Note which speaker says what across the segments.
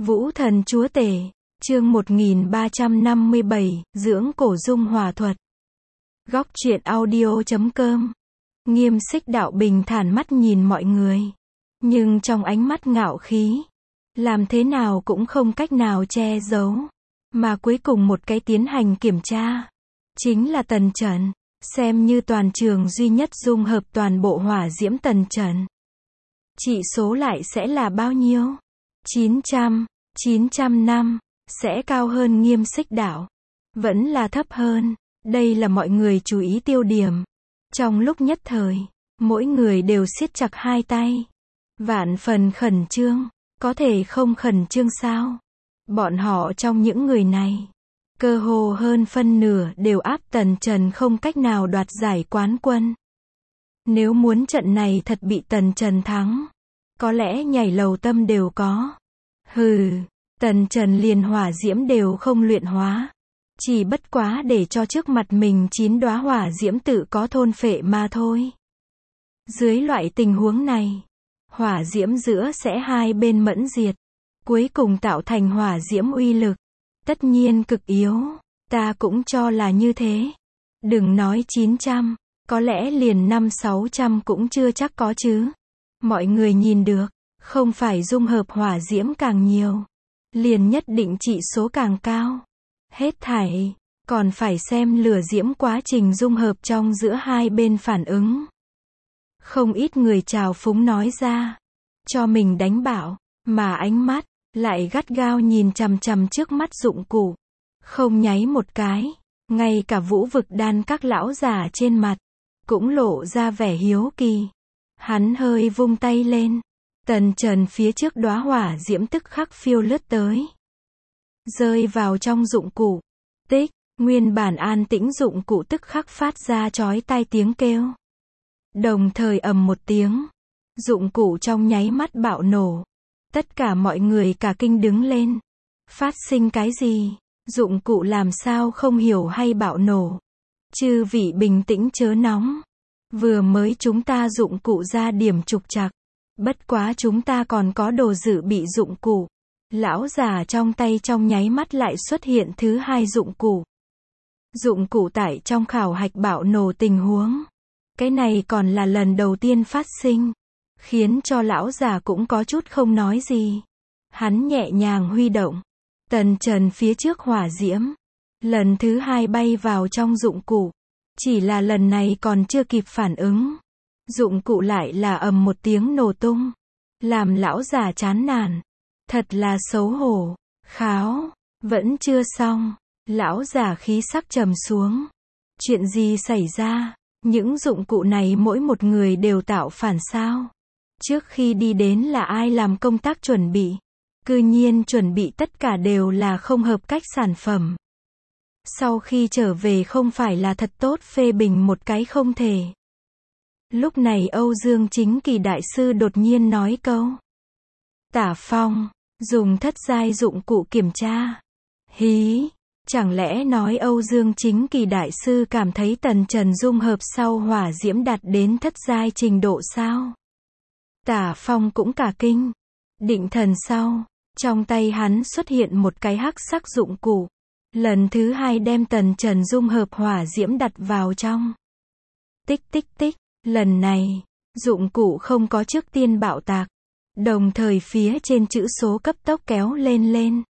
Speaker 1: Vũ Thần Chúa Tể, chương 1357, dưỡng cổ dung hòa thuật. Góc truyện audio.com. Nghiêm Xích Đạo bình thản mắt nhìn mọi người, nhưng trong ánh mắt ngạo khí, làm thế nào cũng không cách nào che giấu, mà cuối cùng một cái tiến hành kiểm tra, chính là Tần Trần, xem như toàn trường duy nhất dung hợp toàn bộ hỏa diễm Tần Trần. Trị số lại sẽ là bao nhiêu? 900, 905, sẽ cao hơn Nghiêm Xích Đạo, vẫn là thấp hơn? Đây là mọi người chú ý tiêu điểm. Trong lúc nhất thời, mỗi người đều siết chặt hai tay, vạn phần khẩn trương. Có thể không khẩn trương sao? Bọn họ trong những người này, cơ hồ hơn phân nửa đều áp Tần Trần không cách nào đoạt giải quán quân. Nếu muốn trận này thật bị Tần Trần thắng, có lẽ nhảy lầu tâm đều có. Hừ, Tần Trần liền hỏa diễm đều không luyện hóa, chỉ bất quá để cho trước mặt mình 9 đóa hỏa diễm tự có thôn phệ mà thôi. Dưới loại tình huống này, hỏa diễm giữa sẽ hai bên mẫn diệt, cuối cùng tạo thành hỏa diễm uy lực, tất nhiên cực yếu, ta cũng cho là như thế. Đừng nói 900, có lẽ liền 500-600 cũng chưa chắc có chứ. Mọi người nhìn được, không phải dung hợp hỏa diễm càng nhiều, liền nhất định trị số càng cao. Hết thảy, còn phải xem lửa diễm quá trình dung hợp trong giữa hai bên phản ứng. Không ít người trào phúng nói ra, cho mình đánh bảo, mà ánh mắt lại gắt gao nhìn chằm chằm trước mắt dụng cụ, không nháy một cái. Ngay cả Vũ Vực Đan các lão già trên mặt cũng lộ ra vẻ hiếu kỳ. Hắn hơi vung tay lên, Tần Trần phía trước đóa hỏa diễm tức khắc phiêu lướt tới, rơi vào trong dụng cụ. Tích, nguyên bản an tĩnh dụng cụ tức khắc phát ra chói tai tiếng kêu. Đồng thời ầm một tiếng, dụng cụ trong nháy mắt bạo nổ. Tất cả mọi người cả kinh đứng lên. Phát sinh cái gì? Dụng cụ làm sao không hiểu hay bạo nổ? Chư vị bình tĩnh chớ nóng. Vừa mới chúng ta dụng cụ ra điểm trục trặc. Bất quá chúng ta còn có đồ dự bị dụng cụ. Lão già trong tay trong nháy mắt lại xuất hiện thứ hai dụng cụ. Dụng cụ tại trong khảo hạch bạo nổ tình huống. Cái này còn là lần đầu tiên phát sinh, khiến cho lão già cũng có chút không nói gì. Hắn nhẹ nhàng huy động Tần Trần phía trước hỏa diễm, lần thứ hai bay vào trong dụng cụ. Chỉ là lần này còn chưa kịp phản ứng, dụng cụ lại là ầm một tiếng nổ tung, làm lão già chán nản. Thật là xấu hổ. Kháo, vẫn chưa xong. Lão già khí sắc trầm xuống. Chuyện gì xảy ra? Những dụng cụ này mỗi một người đều tạo phản sao? Trước khi đi đến là ai làm công tác chuẩn bị? Cư nhiên chuẩn bị tất cả đều là không hợp cách sản phẩm. Sau khi trở về không phải là thật tốt phê bình một cái không thể. Lúc này Âu Dương Chính Kỳ đại sư đột nhiên nói câu. Tả Phong, dùng thất giai dụng cụ kiểm tra. Hí, chẳng lẽ nói Âu Dương Chính Kỳ đại sư cảm thấy Tần Trần dung hợp sau hỏa diễm đạt đến thất giai trình độ sao? Tả Phong cũng cả kinh. Định thần sau, trong tay hắn xuất hiện một cái hắc sắc dụng cụ. Lần thứ hai đem Tần Trần dung hợp hỏa diễm đặt vào trong. Tích tích tích, lần này, dụng cụ không có trước tiên bạo tạc. Đồng thời phía trên chữ số cấp tốc kéo lên lên.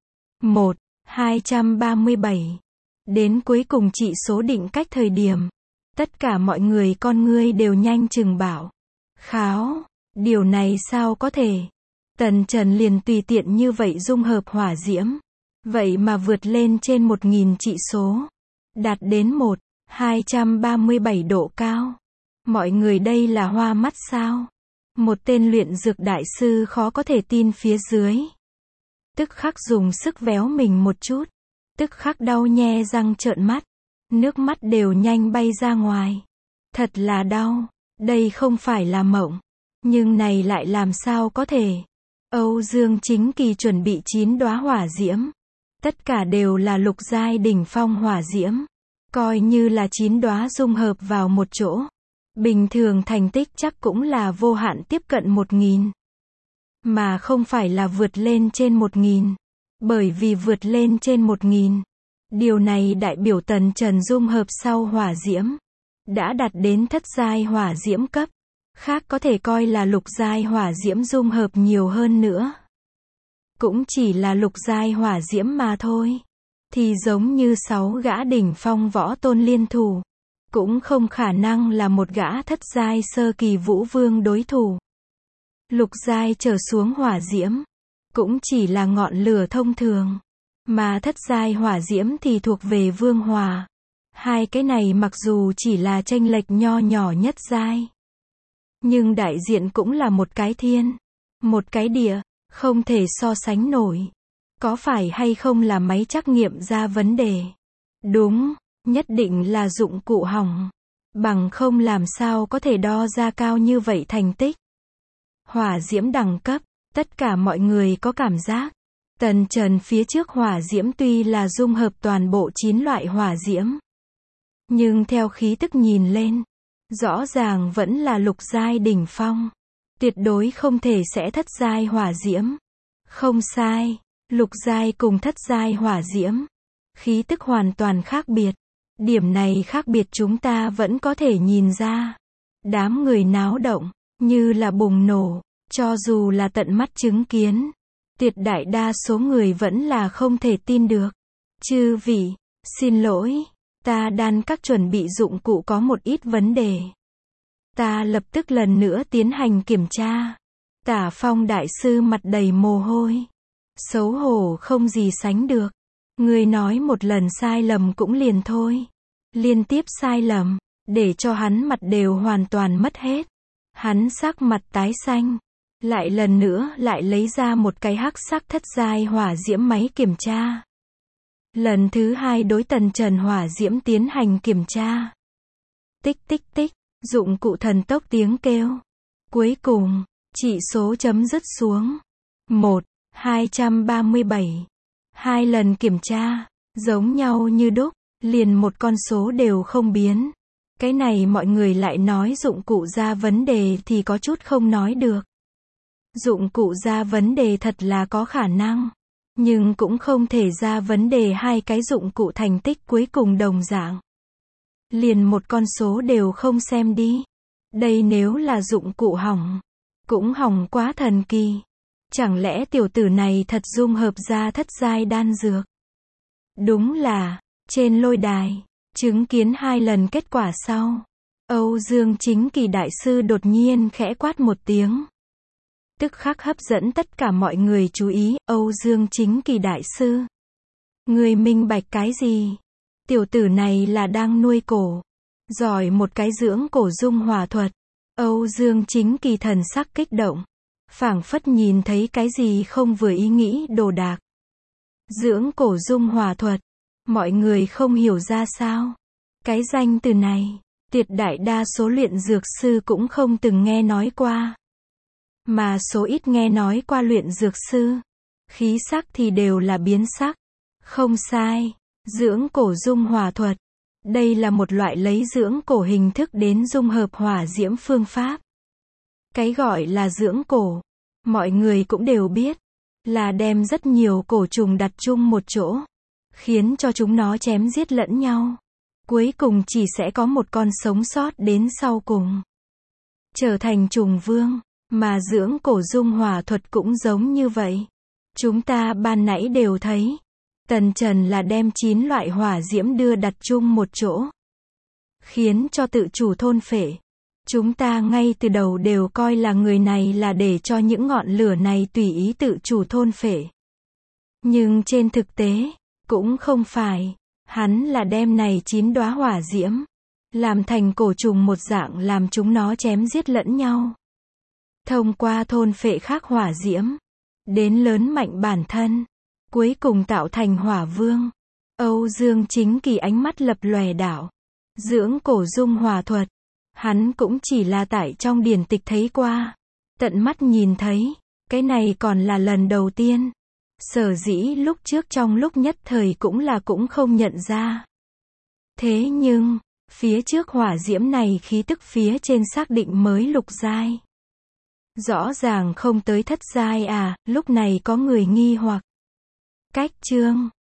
Speaker 1: 1,237. Đến cuối cùng trị số định cách thời điểm. Tất cả mọi người con ngươi đều nhanh chừng bảo. Kháo, điều này sao có thể? Tần Trần liền tùy tiện như vậy dung hợp hỏa diễm. Vậy mà vượt lên trên 1000 trị số. Đạt đến 1,237 độ cao. Mọi người đây là hoa mắt sao? Một tên luyện dược đại sư khó có thể tin phía dưới. Tức khắc dùng sức véo mình một chút. Tức khắc đau nhe răng trợn mắt. Nước mắt đều nhanh bay ra ngoài. Thật là đau. Đây không phải là mộng. Nhưng này lại làm sao có thể? Âu Dương Chính Kỳ chuẩn bị 9 đóa hỏa diễm. Tất cả đều là lục giai đỉnh phong hỏa diễm. Coi như là 9 đóa dung hợp vào một chỗ. Bình thường thành tích chắc cũng là vô hạn tiếp cận 1000. mà không phải là vượt lên trên 1000. Bởi vì vượt lên trên 1000, điều này đại biểu tần trần dung hợp sau hỏa diễm đã đạt đến thất giai hỏa diễm cấp, khác có thể coi là lục giai hỏa diễm dung hợp nhiều hơn nữa. Cũng chỉ là lục giai hỏa diễm mà thôi. Thì giống như 6 gã đỉnh phong võ tôn liên thủ, cũng không khả năng là một gã thất giai sơ kỳ vũ vương đối thủ. Lục giai trở xuống hỏa diễm, cũng chỉ là ngọn lửa thông thường. Mà thất giai hỏa diễm thì thuộc về vương hỏa. Hai cái này mặc dù chỉ là chênh lệch nho nhỏ nhất giai, nhưng đại diện cũng là một cái thiên, một cái địa, không thể so sánh nổi. Có phải hay không là máy trắc nghiệm ra vấn đề? Đúng, nhất định là dụng cụ hỏng. Bằng không làm sao có thể đo ra cao như vậy thành tích. Hỏa diễm đẳng cấp, tất cả mọi người có cảm giác. Tần trần phía trước hỏa diễm tuy là dung hợp toàn bộ 9 loại hỏa diễm, nhưng theo khí tức nhìn lên, rõ ràng vẫn là lục giai đỉnh phong. Tuyệt đối không thể sẽ thất giai hỏa diễm. Không sai, lục giai cùng thất giai hỏa diễm, khí tức hoàn toàn khác biệt. Điểm này khác biệt chúng ta vẫn có thể nhìn ra. Đám người náo động, như là bùng nổ, cho dù là tận mắt chứng kiến, tuyệt đại đa số người vẫn là không thể tin được. Chư vị, xin lỗi, ta đan các chuẩn bị dụng cụ có một ít vấn đề. Ta lập tức lần nữa tiến hành kiểm tra. Tả Phong đại sư mặt đầy mồ hôi, xấu hổ không gì sánh được. Người nói một lần sai lầm cũng liền thôi, liên tiếp sai lầm, để cho hắn mặt đều hoàn toàn mất hết. Hắn sắc mặt tái xanh, lại lần nữa lại lấy ra một cái hắc sắc thất giai hỏa diễm máy kiểm tra. Lần thứ hai đối tần trần hỏa diễm tiến hành kiểm tra. Tích tích tích, dụng cụ thần tốc tiếng kêu. Cuối cùng, chỉ số chấm dứt xuống 1/237. 2 lần kiểm tra, giống nhau như đúc, liền một con số đều không biến. Cái này mọi người lại nói dụng cụ ra vấn đề thì có chút không nói được. Dụng cụ ra vấn đề thật là có khả năng, nhưng cũng không thể ra vấn đề hai cái dụng cụ thành tích cuối cùng đồng dạng. Liền một con số đều không xem đi. Đây nếu là dụng cụ hỏng, cũng hỏng quá thần kỳ. Chẳng lẽ tiểu tử này thật dung hợp ra thất giai đan dược? Đúng là, trên lôi đài, chứng kiến 2 lần kết quả sau, Âu Dương Chính Kỳ đại sư đột nhiên khẽ quát một tiếng. Tức khắc hấp dẫn tất cả mọi người chú ý. Âu Dương Chính Kỳ đại sư, người minh bạch cái gì? Tiểu tử này là đang nuôi cổ, giỏi một cái dưỡng cổ dung hỏa thuật. Âu Dương Chính Kỳ thần sắc kích động, phảng phất nhìn thấy cái gì không vừa ý nghĩ đồ đạc. Dưỡng cổ dung hỏa thuật, mọi người không hiểu ra sao. Cái danh từ này, tuyệt đại đa số luyện dược sư cũng không từng nghe nói qua. Mà số ít nghe nói qua luyện dược sư, khí sắc thì đều là biến sắc. Không sai, dưỡng cổ dung hỏa thuật. Đây là một loại lấy dưỡng cổ hình thức đến dung hợp hỏa diễm phương pháp. Cái gọi là dưỡng cổ, mọi người cũng đều biết, là đem rất nhiều cổ trùng đặt chung một chỗ, khiến cho chúng nó chém giết lẫn nhau. Cuối cùng chỉ sẽ có một con sống sót đến sau cùng, trở thành trùng vương. Mà dưỡng cổ dung hỏa thuật cũng giống như vậy. Chúng ta ban nãy đều thấy, tần trần là đem 9 loại hỏa diễm đưa đặt chung một chỗ, khiến cho tự chủ thôn phệ. Chúng ta ngay từ đầu đều coi là người này là để cho những ngọn lửa này tùy ý tự chủ thôn phệ. Nhưng trên thực tế, cũng không phải. Hắn là đem này 9 đóa hỏa diễm, làm thành cổ trùng một dạng làm chúng nó chém giết lẫn nhau. Thông qua thôn phệ khác hỏa diễm, đến lớn mạnh bản thân, cuối cùng tạo thành hỏa vương. Âu Dương Chính Kỳ ánh mắt lập lòe đảo. Dưỡng cổ dung hỏa thuật, hắn cũng chỉ là tại trong điển tịch thấy qua, tận mắt nhìn thấy, cái này còn là lần đầu tiên. Sở dĩ lúc trước trong lúc nhất thời cũng không nhận ra. Thế nhưng, phía trước hỏa diễm này khí tức phía trên xác định mới lục giai. Rõ ràng không tới thất giai à, lúc này có người nghi hoặc. Cách chương